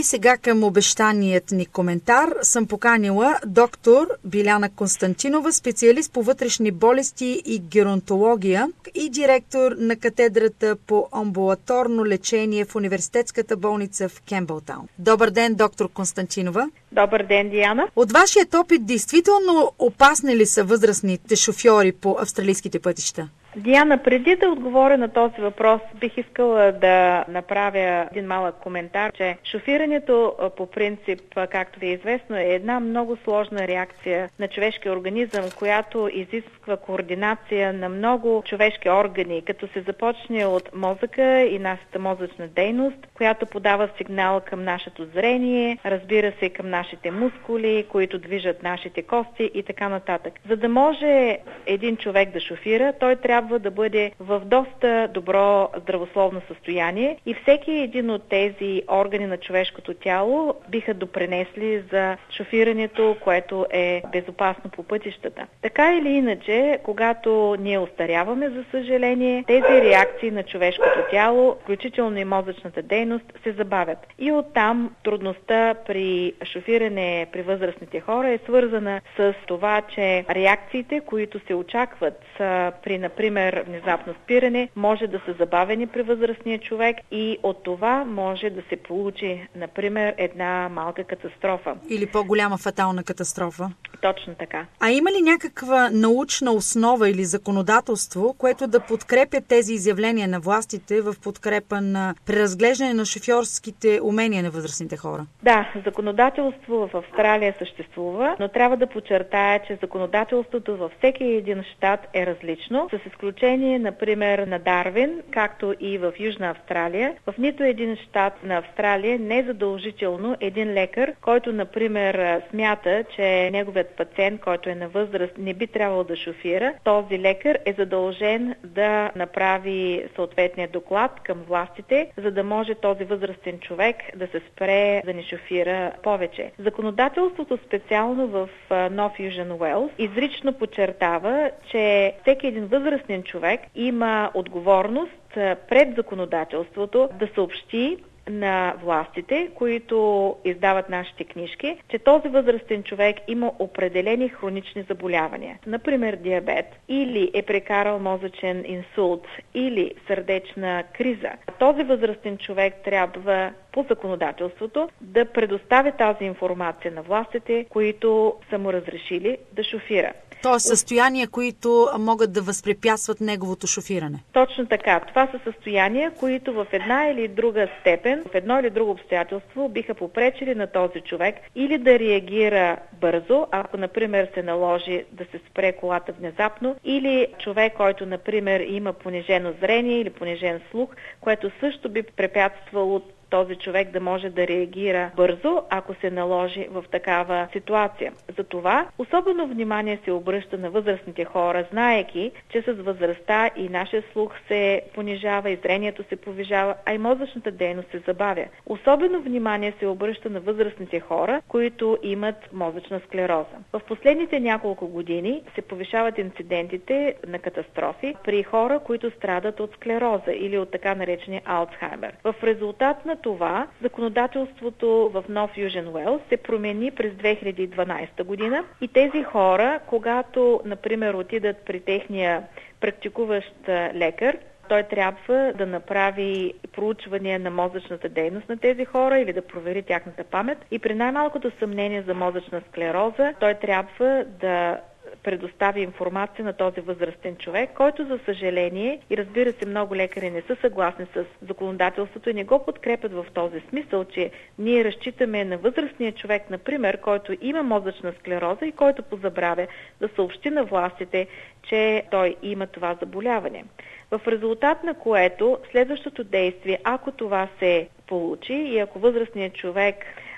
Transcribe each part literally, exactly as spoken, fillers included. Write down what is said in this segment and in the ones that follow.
И сега към обещаният ни коментар съм поканила доктор Биляна Константинова, специалист по вътрешни болести и геронтология и директор на катедрата по амбулаторно лечение в университетската болница в Кембълтаун. Добър ден, доктор Константинова. Добър ден, Диана. От вашият опит, действително опасни ли са възрастните шофьори по австралийските пътища? Диана, преди да отговоря на този въпрос, бих искала да направя един малък коментар, че шофирането по принцип, както ви е известно, е една много сложна реакция на човешкия организъм, която изисква координация на много човешки органи, като се започне от мозъка и нашата мозъчна дейност, която подава сигнал към нашето зрение, разбира се към нашите мускули, които движат нашите кости и така нататък. За да може един човек да шофира, той трябва да бъде в доста добро здравословно състояние и всеки един от тези органи на човешкото тяло биха допринесли за шофирането, което е безопасно по пътищата. Така или иначе, когато ние остаряваме, за съжаление, тези реакции на човешкото тяло, включително и мозъчната дейност, се забавят. И оттам трудността при шофиране при възрастните хора е свързана с това, че реакциите, които се очакват са при, например, внезапно спиране, може да са забавени при възрастния човек и от това може да се получи, например, една малка катастрофа. Или по-голяма фатална катастрофа. Точно така. А има ли някаква научна основа или законодателство, което да подкрепя тези изявления на властите в подкрепа на преразглеждане на шофьорските умения на възрастните хора? Да, законодателство в Австралия съществува, но трябва да подчертая, че законодателството във всеки един щат е различно, с изключение, например, на Дарвин, както и в Южна Австралия. В нито един щат на Австралия не е задължително един лекар, който, например, смята, че неговият пациент, който е на възраст, не би трябвало да шофира. Този лекар е задължен да направи съответния доклад към властите, за да може този възрастен човек да се спре да не шофира повече. Законодателството специално в Нов Южен Уелс изрично подчертава, че всеки един възрастен човек има отговорност пред законодателството да съобщи на властите, които издават нашите книжки, че този възрастен човек има определени хронични заболявания. Например, диабет, или е прекарал мозъчен инсулт, или сърдечна криза. Този възрастен човек трябва по законодателството да предостави тази информация на властите, които са му разрешили да шофира. Тоест състояния, които могат да възпрепятстват неговото шофиране. Точно така. Това са състояния, които в една или друга степен, в едно или друго обстоятелство биха попречили на този човек или да реагира бързо, ако, например, се наложи да се спре колата внезапно, или човек, който, например, има понижено зрение или понижен слух, което също би препятствало този човек да може да реагира бързо, ако се наложи в такава ситуация. Затова особено внимание се обръща на възрастните хора, знаейки, че с възрастта и нашия слух се понижава, и зрението се повишава, а и мозъчната дейност се забавя. Особено внимание се обръща на възрастните хора, които имат мозъчна склероза. В последните няколко години се повишават инцидентите на катастрофи при хора, които страдат от склероза или от така наречения Алцхаймер. В резултат на това законодателството в Нов Южен Уелс се промени през две хиляди и дванадесета година и тези хора, когато, например, отидат при техния практикуващ лекар, той трябва да направи проучване на мозъчната дейност на тези хора или да провери тяхната памет и при най-малкото съмнение за мозъчна склероза, той трябва да предостави информация на този възрастен човек, който, за съжаление, и разбира се, много лекари не са съгласни с законодателството и не го подкрепят в този смисъл, че ние разчитаме на възрастния човек, например, който има мозъчна склероза и който позабравя да съобщи на властите, че той има това заболяване. В резултат на което следващото действие, ако това се получи и ако възрастният човек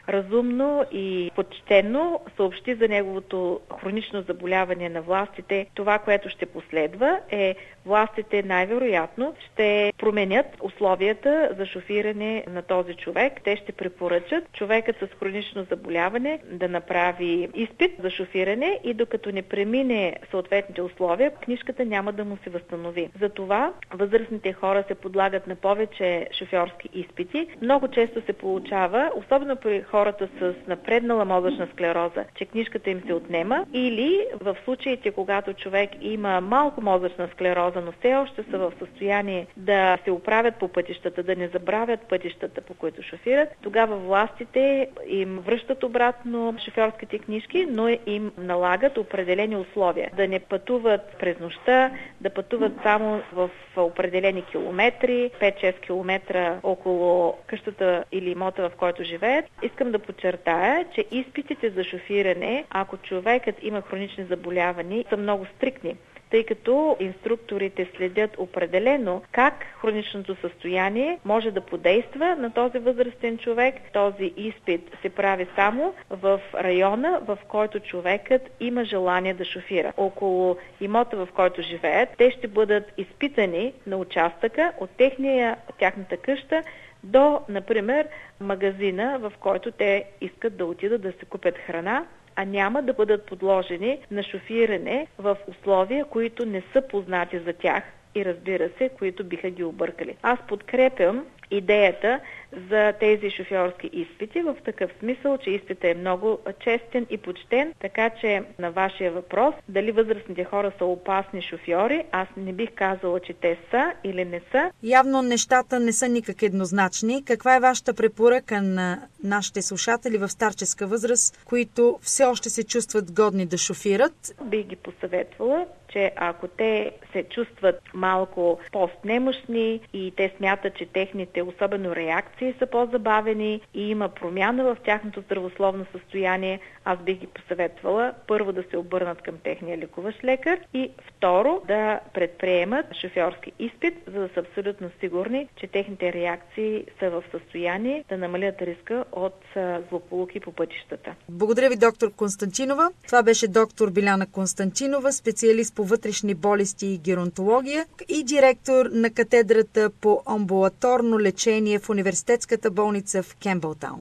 разумно и почтено съобщи за неговото хронично заболяване на властите, това, което ще последва е властите най-вероятно ще променят условията за шофиране на този човек. Те ще препоръчат човекът с хронично заболяване да направи изпит за шофиране и докато не премине съответните условия, книжката няма да му се възстанови. Затова възрастните хора се подлагат на повече шофьорски изпити. Много често се получава, особено при хората с напреднала мозъчна склероза, че книжката им се отнема, или в случаите, когато човек има малко мозъчна склероза, но все още са в състояние да се оправят по пътищата, да не забравят пътищата, по които шофират, тогава властите им връщат обратно шофьорските книжки, но им налагат определени условия. Да не пътуват през нощта, да пътуват само в определени километри, пет-шест километра около къщата или имота, в който живеят. Искам да подчертая, че изпитите за шофиране, ако човекът има хронични заболявания, са много стриктни, тъй като инструкторите следят определено как хроничното състояние може да подейства на този възрастен човек. Този изпит се прави само в района, в който човекът има желание да шофира. Около имота, в който живеят, те ще бъдат изпитани на участъка от техния, тяхната къща до, например, магазина, в който те искат да отидат да се купят храна, а няма да бъдат подложени на шофиране в условия, които не са познати за тях и, разбира се, които биха ги объркали. Аз подкрепям идеята за тези шофьорски изпити в такъв смисъл, че изпитът е много честен и почтен, така че на вашия въпрос, дали възрастните хора са опасни шофьори, аз не бих казала, че те са или не са. Явно нещата не са никак еднозначни. Каква е вашата препоръка на нашите слушатели в старческа възраст, които все още се чувстват годни да шофират? Бих ги посъветвала, че ако те се чувстват малко по-немощни и те смятат, че техните, особено реакции, са по-забавени и има промяна в тяхното здравословно състояние, аз бих ги посъветвала първо да се обърнат към техния лекуващ лекар и второ да предприемат шофьорски изпит, за да са абсолютно сигурни, че техните реакции са в състояние да намалят риска от злополуки по пътищата. Благодаря ви, доктор Константинова. Това беше доктор Биляна Константинова, специалист по вътрешни болести и геронтология и директор на катедрата по амбулаторно лечение в университетската болница в Кембълтаун.